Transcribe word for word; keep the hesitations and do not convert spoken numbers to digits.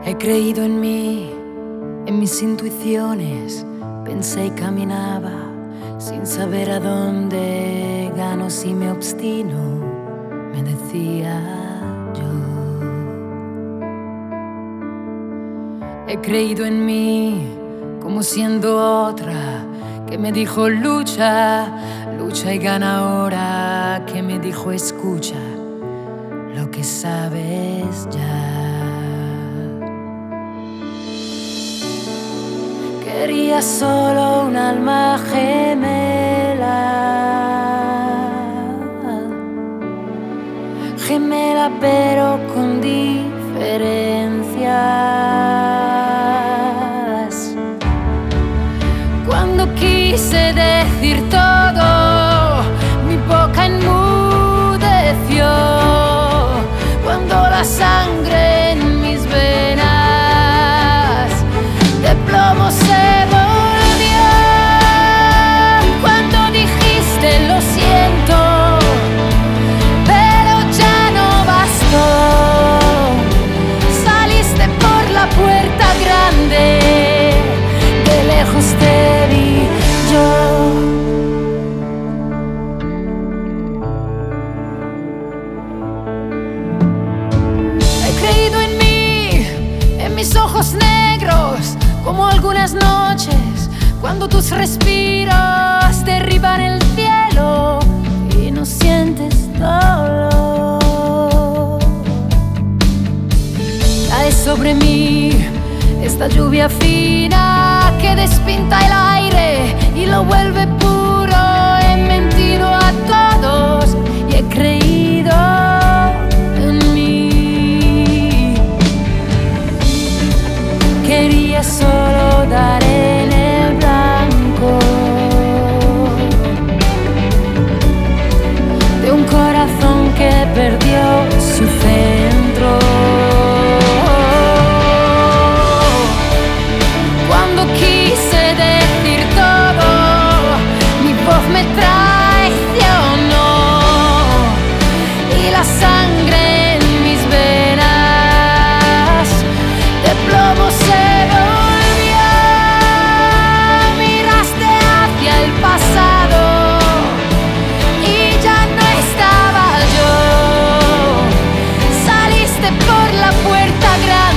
He creído en mí, en mis intuiciones, pensé y caminaba sin saber a dónde gano si me obstino, me decía yo. He creído en mí como siendo otra, que me dijo lucha, lucha y gana ahora, que me dijo escucha lo que sabes ya. Quería solo un alma gemela, gemela pero con diferencias. Cuando quise decir todo, mi boca enmudeció. Cuando la sangre en mis venas de plomo se volvió. Cuando dijiste lo siento, pero ya no bastó. Saliste por la puerta grande, de lejos te vi yo. He creído en mí, en mis ojos negros, como algunas noches, cuando tus respiros derriban el cielo y no sientes dolor. Cae sobre mí esta lluvia fina que despinta el aire y lo vuelve puro. He mentido a todos y he creído en mí. Quería solo dar en el blanco de un corazón que perdió su centro. Cuando quise decir todo, mi voz me traicionó y la sangre en mis venas de plomo se volvió. Miraste hacia el pasado y ya no estaba yo. Saliste por la puerta grande,